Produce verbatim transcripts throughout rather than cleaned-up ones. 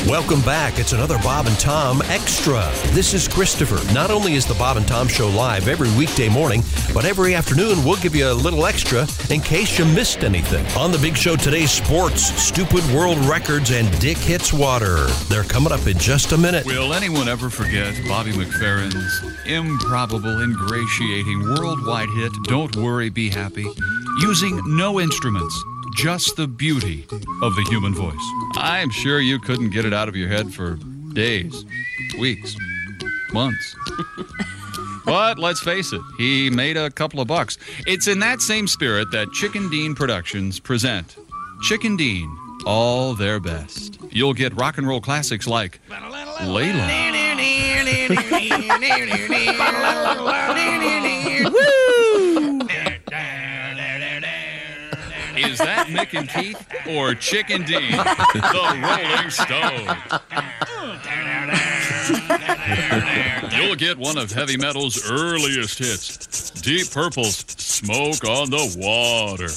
Welcome back. It's another Bob and Tom Extra. This is Christopher. Not only is the Bob and Tom Show live every weekday morning, but every afternoon we'll give you a little extra in case you missed anything. On the big show today, sports, stupid world records, and Dick Hits Water. They're coming up in just a minute. Will anyone ever forget Bobby McFerrin's improbable, ingratiating, worldwide hit, Don't Worry, Be Happy, using no instruments, just the beauty of the human voice? I'm sure you couldn't get it out of your head for days, weeks, months. But let's face it, he made a couple of bucks. It's in that same spirit that Chicken Dean Productions present Chicken Dean, all their best. You'll get rock and roll classics like Layla. Woo! Is that Mick and Keith or Chicken Dean, the Rolling Stone? You'll get one of heavy metal's earliest hits, Deep Purple's Smoke on the Water.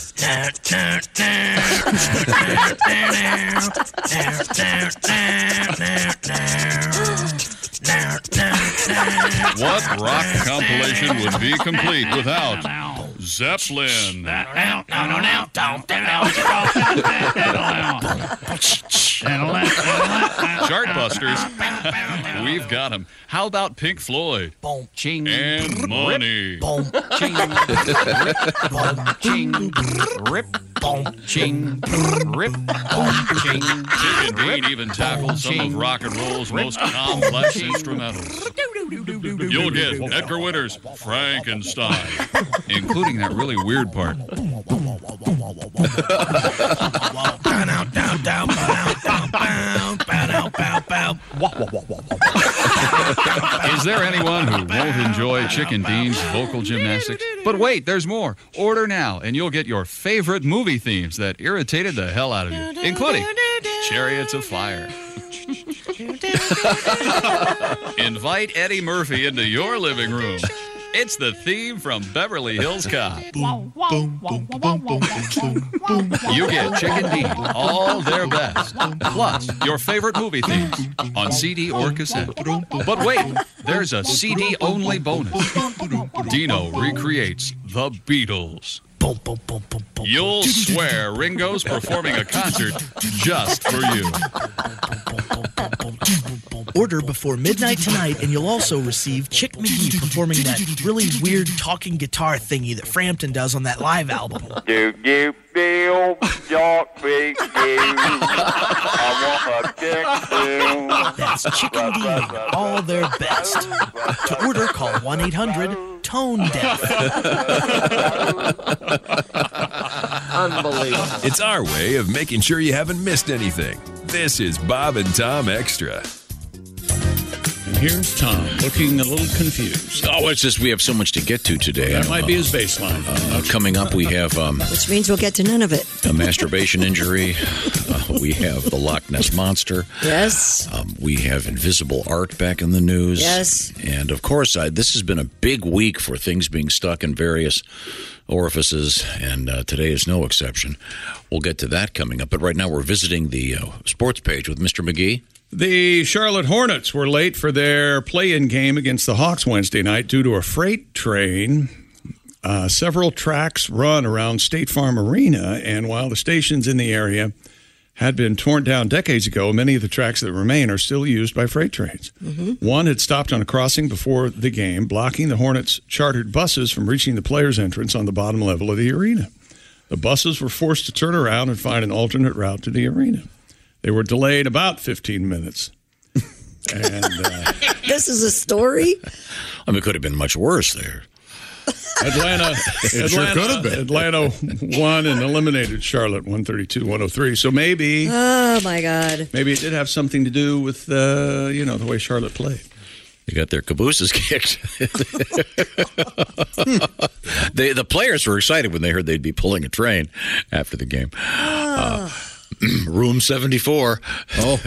What rock compilation would be complete without Zeppelin? Chartbusters, we've got them. How about Pink Floyd? And Money. Ching, rip, ching, rip, ching. Chicken Dean even tackles some of rock and roll's most complex instrumentals. You'll get Edgar Winter's Frankenstein, including that really weird part. Is there anyone who won't enjoy Chicken Dean's vocal gymnastics? But wait, there's more. Order now, and you'll get your favorite movie themes that irritated the hell out of you, including Chariots of Fire. Invite Eddie Murphy into your living room. It's the theme from Beverly Hills Cop. You get Chicken Dean, all their best, plus your favorite movie themes on C D or cassette. But wait, there's a C D-only bonus. Dino recreates the Beatles. You'll swear Ringo's performing a concert just for you. Order before midnight tonight, and you'll also receive Chick McGee performing that really weird talking guitar thingy that Frampton does on that live album. Do do do, Jock Big Do. I want a chick do. That's Chicken Dean, all their best. To order, call one eight hundred tone deaf. Unbelievable. It's our way of making sure you haven't missed anything. This is Bob and Tom Extra. And here's Tom, looking a little confused. Oh, it's just we have so much to get to today. That might uh, be his baseline. Uh, coming up, we have um, which means we'll get to none of it. A masturbation injury. Uh, we have the Loch Ness Monster. Yes. Um, we have invisible art back in the news. Yes. And of course, uh, this has been a big week for things being stuck in various orifices, and uh, today is no exception. We'll get to that coming up. But right now, we're visiting the uh, sports page with Mister McGee. The Charlotte Hornets were late for their play-in game against the Hawks Wednesday night due to a freight train. Uh, several tracks run around State Farm Arena, and while the stations in the area had been torn down decades ago, many of the tracks that remain are still used by freight trains. Mm-hmm. One had stopped on a crossing before the game, blocking the Hornets' chartered buses from reaching the players' entrance on the bottom level of the arena. The buses were forced to turn around and find an alternate route to the arena. They were delayed about fifteen minutes. And uh, this is a story? I mean, it could have been much worse there. Atlanta, it Atlanta, sure could have been. Atlanta won and eliminated Charlotte one thirty-two one oh three. So maybe, oh my God, maybe it did have something to do with uh, you know the way Charlotte played. They got their cabooses kicked. they, the players were excited when they heard they'd be pulling a train after the game. Uh, Room seventy-four. Oh.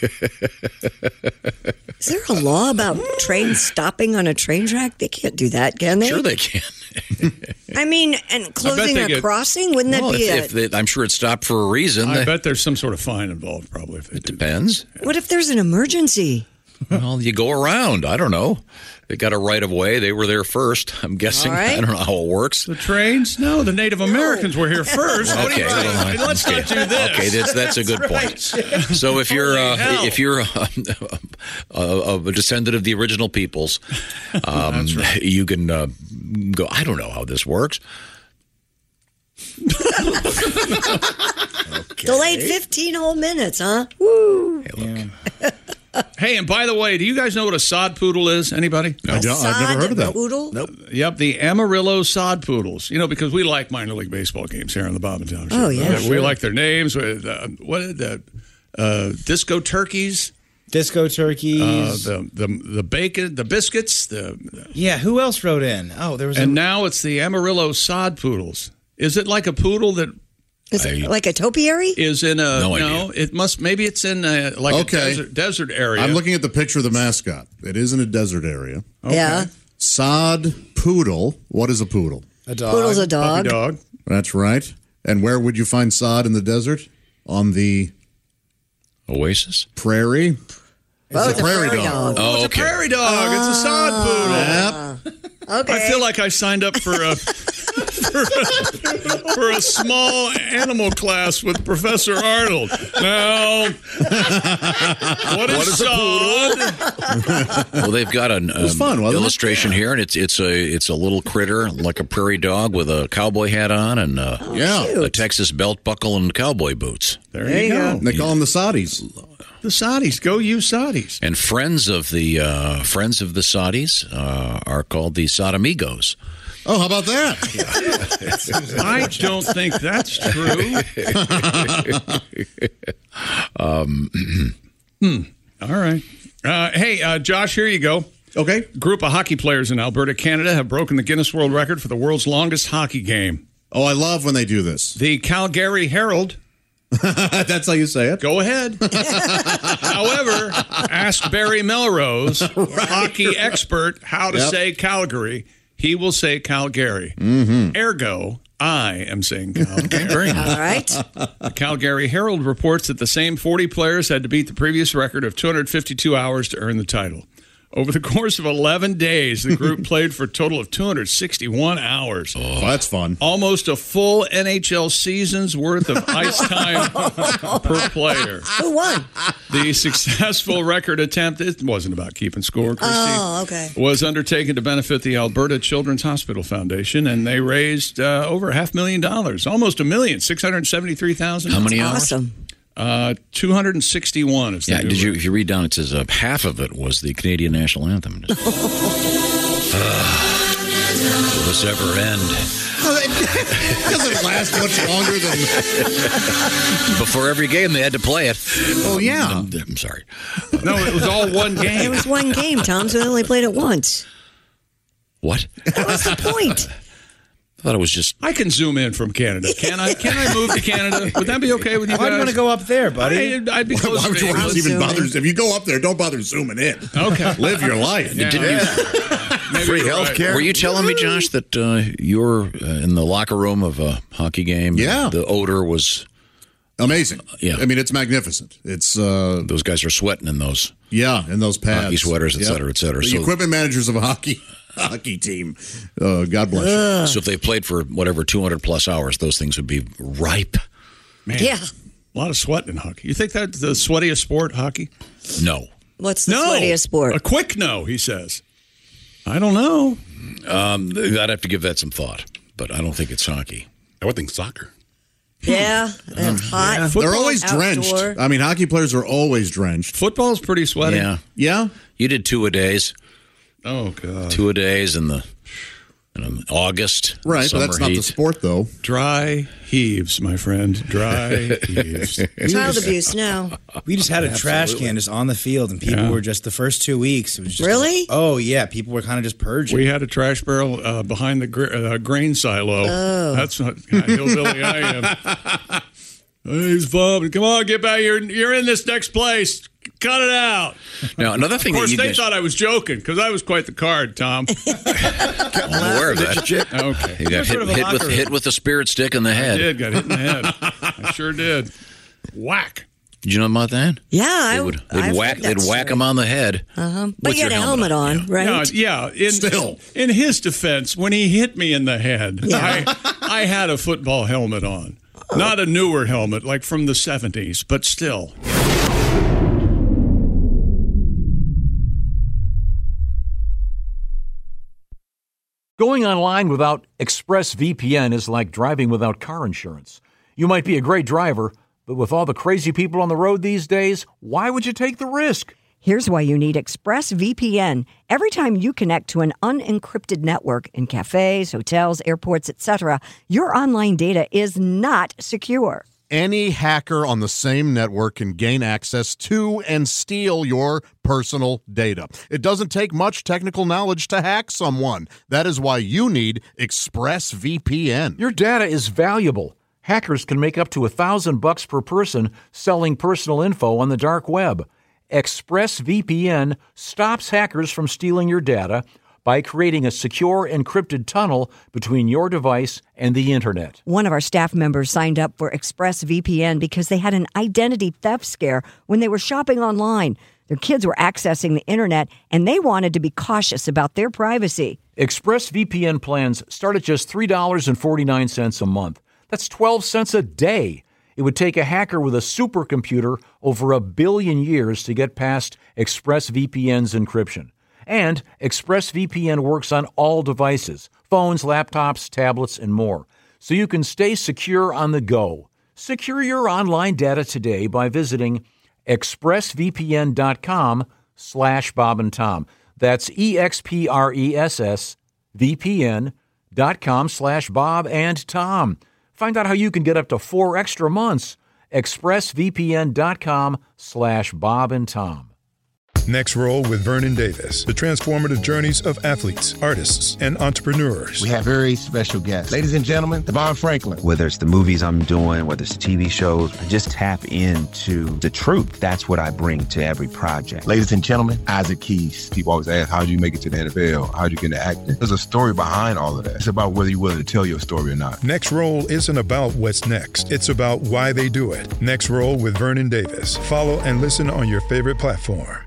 Is there a law about trains stopping on a train track? They can't do that, can they? Sure they can. I mean, and closing they a get- crossing, wouldn't that Well, be if, a... if they, I'm sure it stopped for a reason. I They- bet there's some sort of fine involved, probably. If they it do. depends. What if there's an emergency? Well, you go around. I don't know. They got a right of way. They were there first. I'm guessing. All right. I don't know how it works. The trains? No, the Native Americans were here first. What do you Okay, think? well, Let's okay. not do this. Okay, that's that's a good point. So if you're uh, hell. if you're uh, a, a descendant of the original peoples, um, you can uh, go. I don't know how this works. Delayed fifteen whole minutes, huh? Woo! Hey, and by the way, do you guys know what a sod poodle is? Anybody? I don't, I've never heard of that. Poodle? Nope. Yep, the Amarillo sod poodles. You know, because we like minor league baseball games here on the Bob and Tom Show. Oh, yeah, Uh, We sure. like their names. Uh, what the uh, disco turkeys? Disco turkeys. Uh, the the the bacon, the biscuits, the yeah, who else wrote in? Oh, there was and a, now it's the Amarillo sod poodles. Is it like a poodle that Is I- it like a topiary? is in a No no? idea. It must maybe it's in a, like Okay. a desert, desert area. I'm looking at the picture of the mascot. It is in a desert area. Yeah. Sod poodle. What is a poodle? a dog. Poodle's a Puppy dog. dog. That's right. And where would you find sod in the desert? On the Oasis. prairie. Oh, It's a prairie dog. Oh, It's a okay. prairie dog. It's a sod poodle. Yep. Okay. I feel like I signed up for a for a, for a small animal class with Professor Arnold. Now, what is, What is a sod? Well, they've got an um, was fun, wasn't it? illustration here, and it's it's a it's a little critter like a prairie dog with a cowboy hat on and uh, Yeah. a Texas belt buckle and cowboy boots. There, There you you go. go. They call them the Saudis. The Saudis. Go you Saudis. And friends of the uh, friends of the Saudis uh, are called the Sodomigos. Oh, how about that? I don't think that's true. Um, hmm. All right. Uh, hey, uh, Josh, here you go. Okay. A group of hockey players in Alberta, Canada have broken the Guinness World Record for the world's longest hockey game. Oh, I love when they do this. The Calgary Herald. That's how you say it. Go ahead. However, ask Barry Melrose, hockey expert, how to Yep. say Calgary. He will say Calgary. Mm-hmm. Ergo, I am saying Calgary. Very nice. All right. The Calgary Herald reports that the same forty players had to beat the previous record of two hundred fifty-two hours to earn the title. Over the course of eleven days, the group played for a total of two hundred sixty-one hours. Oh, that's fun. Almost a full N H L season's worth of ice time per player. Who won? The successful record attempt, it wasn't about keeping score, Christy, Oh, okay. was undertaken to benefit the Alberta Children's Hospital Foundation, and they raised uh, over half million dollars, almost a million, six hundred seventy-three thousand. How many hours? Awesome. Uh, two hundred sixty-one is the Yeah, new did you? record. If you read down, it says uh, half of it was the Canadian national anthem. uh, will this ever end? It doesn't last much longer than. Before every game, they had to play it. Oh, yeah. I'm, I'm sorry. No, it was all one It game. was one game, Tom, so they only played it once. What? That was the point. I thought it was just. I can zoom in from Canada. Can I? Can I move to Canada? Would that be okay with you Why do you guys? want to go up there, buddy? I, I'd be Why closer would to you want to England. even zooming. bother? If you go up there, don't bother zooming in. Okay. Live your life. Yeah. Maybe Free you're health right. Were you telling me, Josh, that uh, you're uh, in the locker room of a hockey game? Yeah. The odor was. Amazing. Yeah. I mean, it's magnificent. It's, uh, Those guys are sweating in those. yeah, in those pads. Hockey sweaters, et Yep. cetera, et cetera. The So- equipment managers of a hockey hockey team. Uh, God bless you. So if they played for whatever two hundred plus hours, those things would be ripe. Man, Yeah. a lot of sweat in hockey. You think that's the sweatiest sport, hockey? No. What's the No. sweatiest sport? A quick no, he says. I don't know. Um, I'd have to give that some thought, but I don't think it's hockey. I would think soccer. Yeah, and hot. They're always outdoor. drenched. I mean, hockey players are always drenched. Football's pretty sweaty. Yeah. Yeah. You did two a days, Oh, God. two a days in the in August. Right, but summer that's not the heat. sport, though. Dry heaves, my friend. Dry heaves. Child abuse now. We just had a trash can just on the field, and people Yeah. were just the first two weeks. It was just, Really? Oh yeah, people were kind of just purging. We had a trash barrel uh, behind the gra- uh, grain silo. Oh. That's what kind of hillbilly I am. He's vomiting. Come on, get back. You're, you're in this next place. Cut it out. Now, another thing of course, that you they guys... thought I was joking because I was quite the card, Tom. I'm aware of that. Okay. You got hit, hit, with, hit with the spirit stick in the head. I did. Got hit in the head. I sure did. Whack. Did you know about that? Yeah. They would, they'd whack, they'd whack him on the head. Uh-huh. But you had a helmet, helmet on, yeah. right? Yeah. yeah. In, Still. In his defense, when he hit me in the head, yeah. I, I had a football helmet on. Oh. Not a newer helmet, like from the seventies, but still. Going online without ExpressVPN is like driving without car insurance. You might be a great driver, but with all the crazy people on the road these days, why would you take the risk? Here's why you need ExpressVPN. Every time you connect to an unencrypted network in cafes, hotels, airports, et cetera, your online data is not secure. Any hacker on the same network can gain access to and steal your personal data. It doesn't take much technical knowledge to hack someone. That is why you need ExpressVPN. Your data is valuable. Hackers can make up to a thousand bucks per person selling personal info on the dark web. ExpressVPN stops hackers from stealing your data by creating a secure encrypted tunnel between your device and the internet. One of our staff members signed up for ExpressVPN because they had an identity theft scare when they were shopping online. Their kids were accessing the internet, and they wanted to be cautious about their privacy. ExpressVPN plans start at just three dollars and forty-nine cents a month. That's twelve cents a day. It would take a hacker with a supercomputer over a billion years to get past ExpressVPN's encryption. And ExpressVPN works on all devices, phones, laptops, tablets, and more, so you can stay secure on the go. Secure your online data today by visiting expressvpn.com slash Bob and Tom. That's E-X-P-R-E-S-S V-P-N dot com slash Bob and Tom. Find out how you can get up to four extra months. expressvpn.com slash Bob and Tom. Next Roll with Vernon Davis, the transformative journeys of athletes, artists, and entrepreneurs. We have very special guests. Ladies and gentlemen, Devon Franklin. Whether it's the movies I'm doing, whether it's T V shows, I just tap into the truth. That's what I bring to every project. Ladies and gentlemen, Isaac Keys. People always ask, how did you make it to the N F L? How did you get into acting? There's a story behind all of that. It's about whether you're willing to tell your story or not. Next Roll isn't about what's next. It's about why they do it. Next Roll with Vernon Davis. Follow and listen on your favorite platform.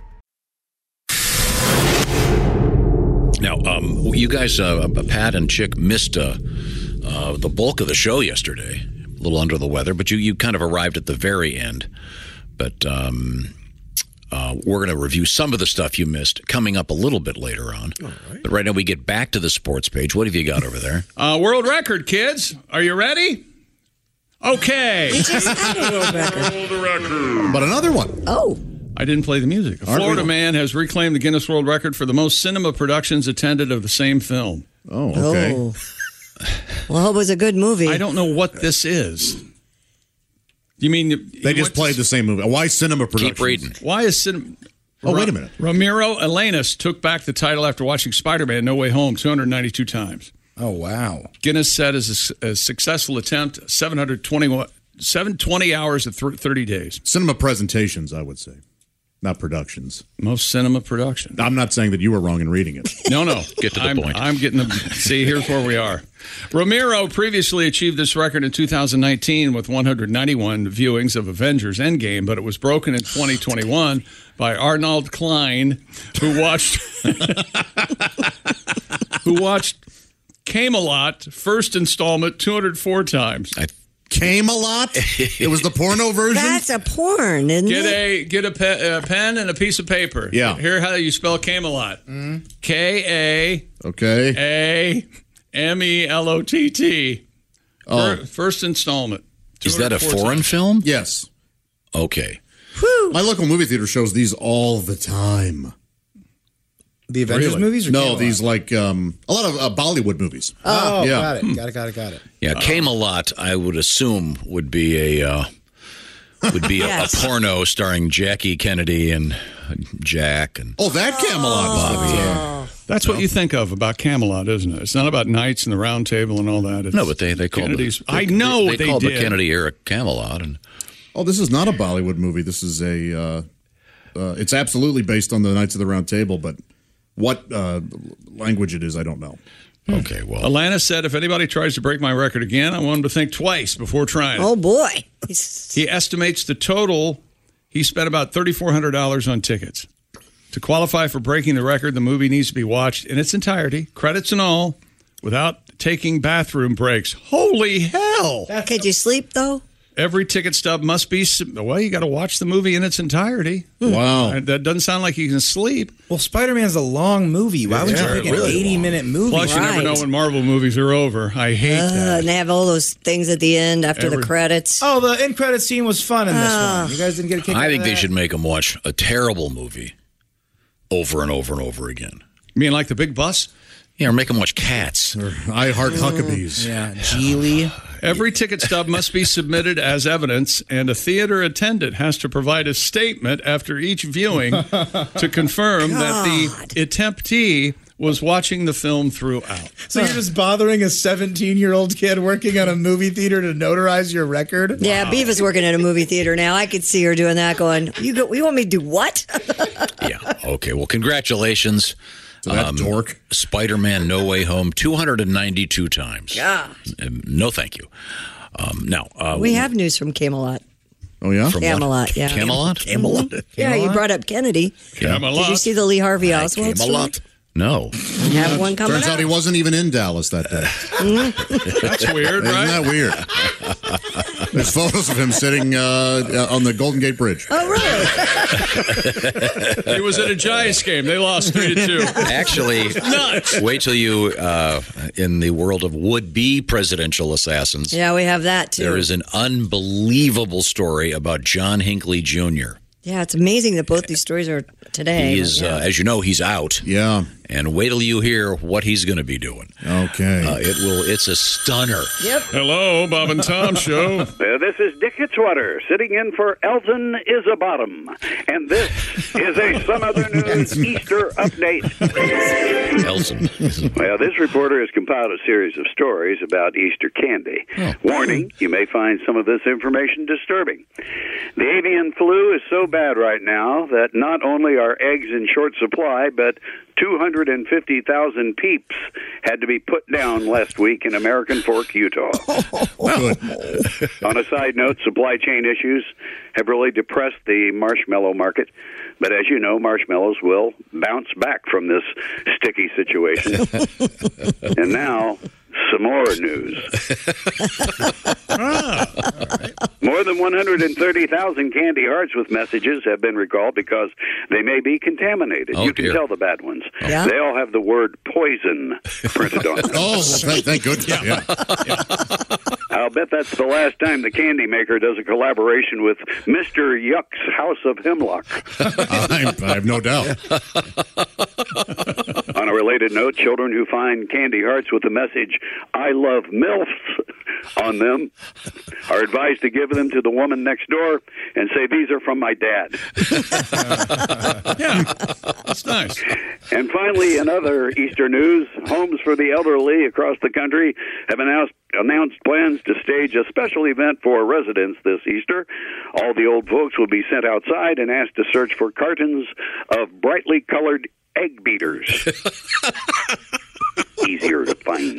Now, um, you guys, uh, Pat and Chick, missed uh, uh, the bulk of the show yesterday. A little under the weather, but you, you kind of arrived at the very end. But um, uh, we're going to review some of the stuff you missed coming up a little bit later on. All right. But right now we get back to the sports page. What have you got over there? Uh, world record, kids. Are you ready? Okay. We just had a world record. World record. But another one. Oh. I didn't play the music. A Aren't Florida we? man has reclaimed the Guinness World Record for the most cinema productions attended of the same film. Oh, okay. Oh. Well, it was a good movie. I don't know what this is. You mean They just played the same movie. Why cinema production? Keep reading. Why is cinema? Oh, wait a minute. Ramiro Alanis took back the title after watching Spider-Man: No Way Home two hundred ninety-two times. Oh, wow. Guinness said as a, a successful attempt, seven hundred twenty, seven hundred twenty hours of thirty days. Cinema presentations, I would say. Not productions. Most cinema production. I'm not saying that you were wrong in reading it. No, no. Get to the I'm, point. I'm getting the. See, here's where we are. Ramiro previously achieved this record in two thousand nineteen with one hundred ninety-one viewings of Avengers Endgame, but it was broken in twenty twenty-one by Arnold Klein, who watched who watched Camelot first installment two hundred four times. I Camelot? It was the porno version? That's a porn, isn't Get it? a get a, pe- a pen and a piece of paper. Yeah. Here how you spell Camelot. K A Okay. A M E L O T T. Oh. Fir- First installment. Is that a two hundred four foreign times. film? Yes. Okay. My local movie theater shows these all the time. The Avengers Really? movies? Or No, Camelot? these like um, a lot of uh, Bollywood movies. Oh, yeah. got it. Got it, got it, got it. Yeah, Camelot, I would assume, would be a uh, would be Yes. a, a porno starring Jackie Kennedy and Jack and Oh, that Camelot. Bobby. Oh. That's what you think of about Camelot, isn't it? It's not about knights and the Round Table and all that. It's no, but they they called Kennedy's. the, I they, know they, what they they called did. the Kennedy era Camelot, and oh, this is not a Bollywood movie. This is a. Uh, uh, it's absolutely based on the Knights of the Round Table, but what uh, language it is, I don't know. Okay, well, Alana said, if anybody tries to break my record again, I want them to think twice before trying. Oh boy! He estimates the total. He spent about thirty-four hundred dollars on tickets. To qualify for breaking the record, the movie needs to be watched in its entirety, credits and all, without taking bathroom breaks. Holy hell! Could you sleep though? Every ticket stub must be, well, you got to watch the movie in its entirety. Wow. That doesn't sound like you can sleep. Well, Spider-Man's a long movie. Why would Yeah, you pick an really eighty-minute movie? Plus, you never know when Marvel movies are over. I hate Uh, that. and they have all those things at the end after Every- the credits. Oh, the end credit scene was fun in this Ah. one. You guys didn't get a kick out I of think they that? should make them watch a terrible movie over and over and over again. You mean like The Big Bus? Yeah, or make them watch Cats. Or I Heart Huckabees. Yeah, Geely. Every ticket stub must be submitted as evidence, and a theater attendant has to provide a statement after each viewing to confirm that the attemptee was watching the film throughout. So you're just bothering a seventeen-year-old kid working on a movie theater to notarize your record? Yeah, Beava's working at a movie theater now. I could see her doing that going, you go, you want me to do what? Yeah. Okay. Well, congratulations. To that dork. Spider-Man No Way Home two hundred ninety-two times. Yeah. Um, no, thank you. Um, now, uh, We have news from Camelot. Oh, yeah? From Camelot, what? yeah. Camelot? Camelot. Yeah, you brought up Kennedy. Camelot. Did you see the Lee Harvey Oswald story? Camelot. No. We have one coming Turns up. out he wasn't even in Dallas that day. That's weird, Isn't right? that weird? There's photos of him sitting uh, on the Golden Gate Bridge. Oh, really? He was at a Giants game. They lost three to two. Actually, Nuts. wait till you, uh, in the world of would-be presidential assassins, Yeah, we have that too. there is an unbelievable story about John Hinckley Junior Yeah, it's amazing that both these stories are today. He is, Yeah. uh, as you know, he's out. Yeah. And wait till you hear what he's going to be doing. Okay. Uh, it will. It's a stunner. Yep. Hello, Bob and Tom Show. Uh, this is Dick Hitzwater sitting in for Elton Isabottom, and this is a Some Other News Easter update. Elton. Well, this reporter has compiled a series of stories about Easter candy. Oh. Warning, you may find some of this information disturbing. The avian flu is so bad right now that not only are eggs in short supply, but two hundred fifty thousand peeps had to be put down last week in American Fork, Utah. Good. On a side note, supply chain issues have really depressed the marshmallow market. But as you know, marshmallows will bounce back from this sticky situation. And now, some more news. More than one hundred thirty thousand candy hearts with messages have been recalled because they may be contaminated. Oh, you can dear. tell the bad ones. Yeah. They all have the word poison printed on them. Oh, well, thank, thank goodness. Yeah. I'll bet that's the last time the candy maker does a collaboration with Mister Yuck's House of Hemlock. I, I have no doubt. On a related note, children who find candy hearts with the message, I love MILFs, on them are advised to give them to the woman next door and say, these are from my dad. Yeah, that's nice. And finally, in other Easter news, homes for the elderly across the country have announced announced plans to stage a special event for residents this Easter. All the old folks will be sent outside and asked to search for cartons of brightly colored egg beaters. Easier to find.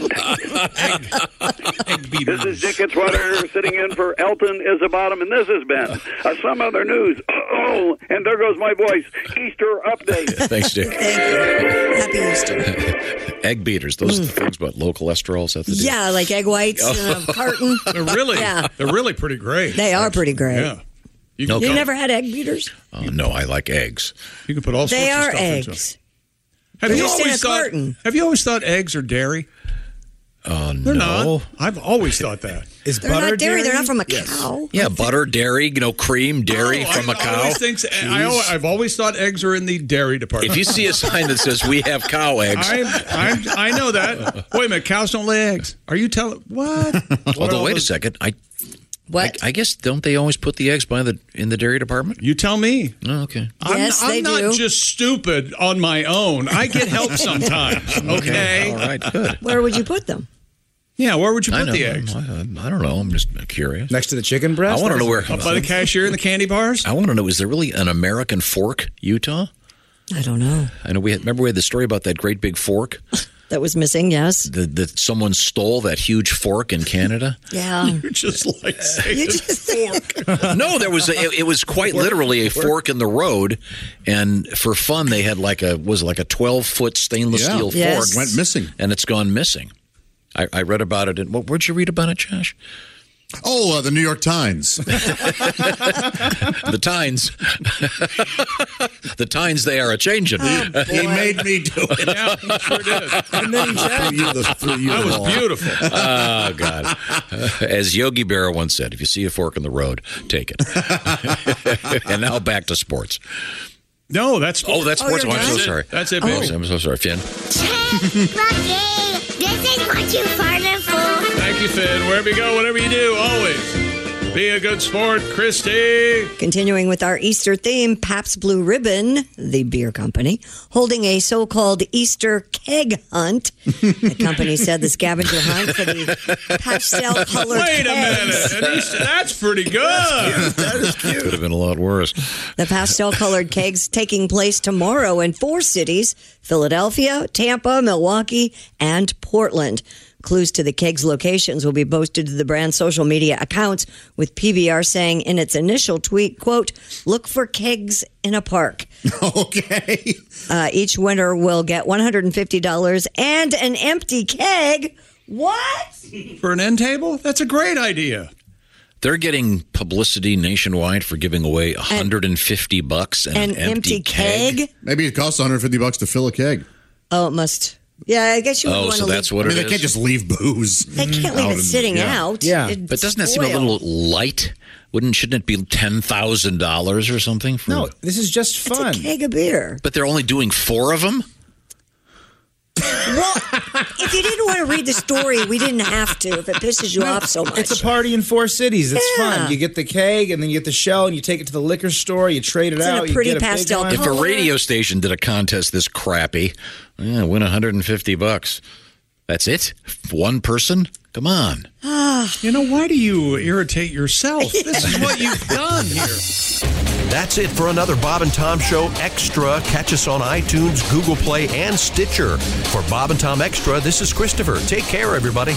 This is Dick Hitzwater sitting in for Elton Isabottom, and this has been a Some Other News. Oh, and there goes my voice. Easter update. Thanks, Dick. Happy Easter. Egg beaters. Those are the things about low cholesterol. Is that the deal? Yeah, like egg whites in a carton. They're really, Yeah. they're really pretty great. They are pretty great. Yeah. You, No, can, You never had egg beaters? Oh, no, I like eggs. you can put all They sorts are of stuff into eggs. them. Have They're you just in always a thought? carton. Have you always thought eggs are dairy? Uh, They're no. not. I've always thought that. Is They're butter not dairy. They're not dairy? from a cow. Yeah, butter, dairy, you know, cream, dairy Oh, from I a cow. Always think, I, al- I've always thought eggs are in the dairy department. If you see a sign that says we have cow eggs, I'm, I'm, I know that. Wait a minute, cows don't lay eggs. Are you telling what? What are although all wait a those- second, I What? I, I guess don't they always put the eggs by the in the dairy department? You tell me. Oh, okay. Yes, I'm, they I'm not do. just stupid on my own. I get help sometimes. Okay. All right. Good. Where would you put them? Yeah. Where would you I put know. the eggs? I, I don't know. I'm just curious. Next to the chicken breast? I want to know where. Up by the cashier and the candy bars? I want to know, is there really an American fork, Utah? I don't know. I know we had, remember we had the story about that great big fork That was missing, yes. that, that someone stole that huge fork in Canada. Yeah. You're just like saying You this just- fork. No, there was a, it, it was quite literally a fork in the road, and for fun they had like a was it like a twelve foot stainless Yeah. steel Yes. fork Went missing. and it's gone missing. I, I read about it. In, what, where'd you read about it, Josh? Oh, uh, the New York Times. The Tines. The Tines, they are a changing. Oh, He made me do it. Yeah, he sure did. And then he said, Threw you the- threw you That the was ball. beautiful. Oh, God. As Yogi Berra once said, if you see a fork in the road, take it. And now back to sports. No, that's Oh, that's Oh, sports. you're Oh, I'm so done? sorry. That's it, Oh, baby. I'm so sorry, Finn. Lucky, this is what you farted for. Thank you, Finn. Wherever you go, whatever you do, always be a good sport, Christy. Continuing with our Easter theme, Pabst Blue Ribbon, the beer company, holding a so-called Easter keg hunt. The company said the scavenger hunt for the pastel-colored Wait a kegs. minute. At least that's pretty good. that is cute. Could have been a lot worse. The pastel-colored kegs taking place tomorrow in four cities, Philadelphia, Tampa, Milwaukee, and Portland. Clues to the kegs' locations will be posted to the brand's social media accounts, with P B R saying in its initial tweet, quote, look for kegs in a park. Okay. Uh, each winner will get one hundred fifty dollars and an empty keg. What? For an end table? That's a great idea. They're getting publicity nationwide for giving away one hundred fifty bucks and An an empty, empty keg? Maybe it costs one hundred fifty bucks to fill a keg. Oh, it must. Yeah, I guess you would Oh, want so to that's leave. what I mean, it they is. can't just leave booze. They can't leave out it in- sitting yeah. out. Yeah. It'd But doesn't that seem a spoil. little light? Wouldn't shouldn't it be ten thousand dollars or something? For, No, this is just It's fun. a keg of beer. But they're only doing four of them. Well, if you didn't want to read the story, we didn't have to. If it pisses you off so much, It's a party in four cities. It's Yeah. fun. You get the keg, and then you get the shell, and you take it to the liquor store. You trade it It's in a out. pretty you get a pastel big one. If a radio station did a contest this crappy, yeah, win one hundred fifty bucks. That's it? One person? Come on. You know, why do you irritate yourself? This is what you've done here. That's it for another Bob and Tom Show Extra. Catch us on iTunes, Google Play, and Stitcher. For Bob and Tom Extra, this is Christopher. Take care, everybody.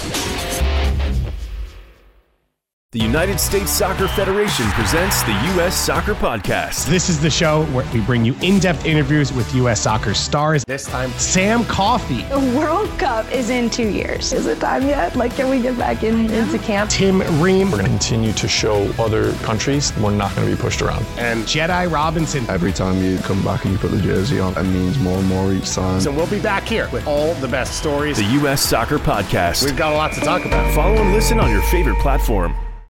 The United States Soccer Federation presents the U S Soccer Podcast. This is the show where we bring you in-depth interviews with U S soccer stars. This time, Sam Coffey. The World Cup is in two years. Is it time yet? Like, can we get back in, into camp? Tim Ream. We're going to continue to show other countries we're not going to be pushed around. And Jedi Robinson. Every time you come back and you put the jersey on, it means more and more each time. So we'll be back here with all the best stories. The U S Soccer Podcast. We've got a lot to talk about. Follow and listen on your favorite platform.